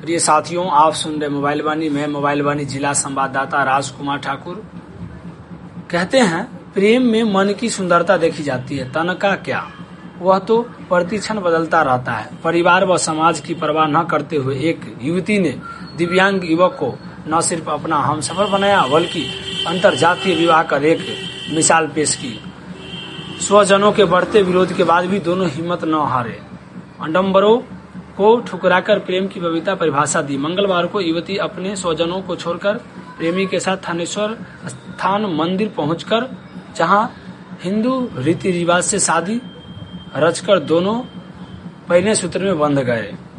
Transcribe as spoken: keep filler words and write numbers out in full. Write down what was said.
प्रिय साथियों, आप सुन रहे मोबाइल वाणी। मैं मोबाइल वाणी जिला संवाददाता राजकुमार ठाकुर। कहते हैं प्रेम में मन की सुंदरता देखी जाती है, तन का क्या, वह तो प्रतिक्षण बदलता रहता है। परिवार व समाज की परवाह न करते हुए एक युवती ने दिव्यांग युवक को न सिर्फ अपना हमसफर बनाया बल्कि अंतरजातीय विवाह कर एक मिसाल पेश की। स्वजनों के बढ़ते विरोध के बाद भी दोनों हिम्मत न हारे, आडंबरों को ठुकराकर प्रेम की पवित्रता परिभाषा दी। मंगलवार को युवती अपने स्वजनों को छोड़कर प्रेमी के साथ थानेश्वर स्थान मंदिर पहुंचकर, जहां हिंदू रीति रिवाज से शादी रचकर दोनों पहले सूत्र में बंध गए।